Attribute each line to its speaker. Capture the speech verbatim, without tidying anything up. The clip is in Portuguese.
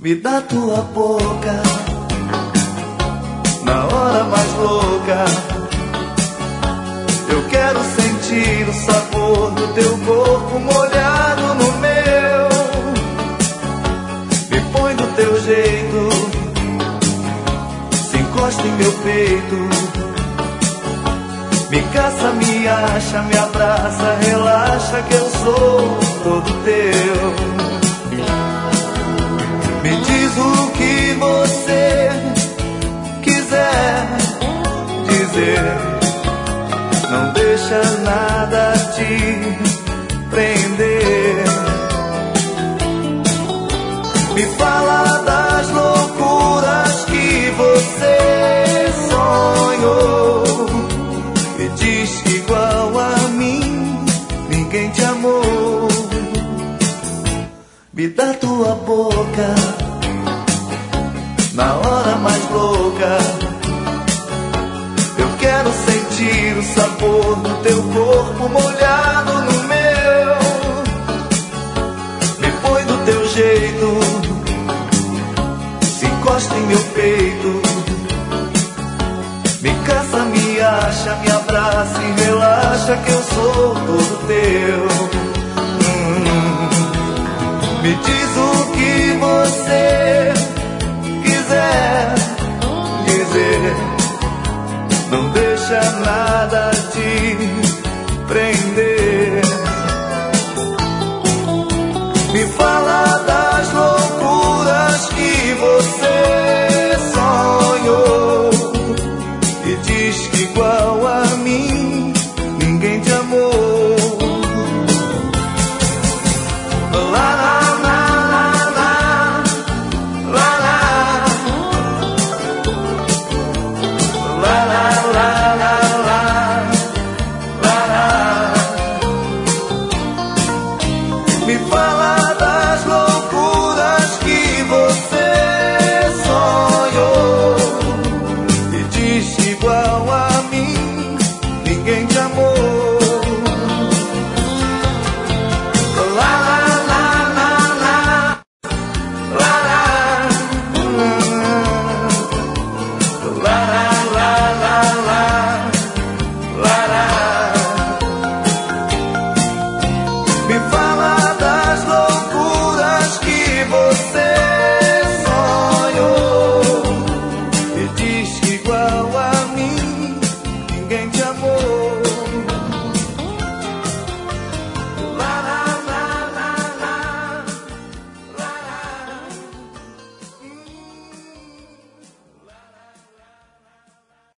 Speaker 1: Me dá tua boca na hora mais louca. Eu quero sentir o sabor do teu corpo molhado no meu. Me põe do teu jeito, se encosta em meu peito. Me caça, me acha, me abraça, relaxa que eu sou todo teu. Me diz o que você quiser dizer, não deixa nada te prender. Me fala das loucuras que você sonhou. Me diz que igual a mim ninguém te amou. Me dá tua boca na hora mais louca. Eu quero sentir o sabor do teu corpo molhado no meu. Me põe do teu jeito, se encosta em meu peito. Me caça, me acha, me abraça e relaxa que eu sou todo teu. Me diz o que você quiser dizer, não deixa nada te prender. Me fala das loucuras que você sonhou. E diz que igual a mim ninguém te amou. Me fala